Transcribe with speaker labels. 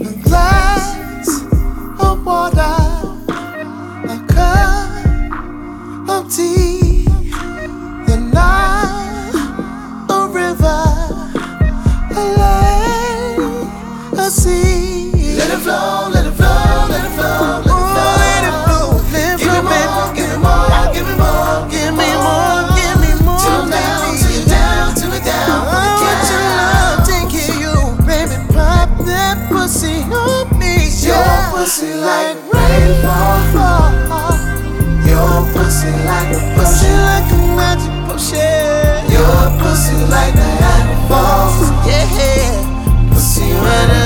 Speaker 1: A glass of water, a cup of tea, the Nile, a river, a lake, a sea. Let it flow.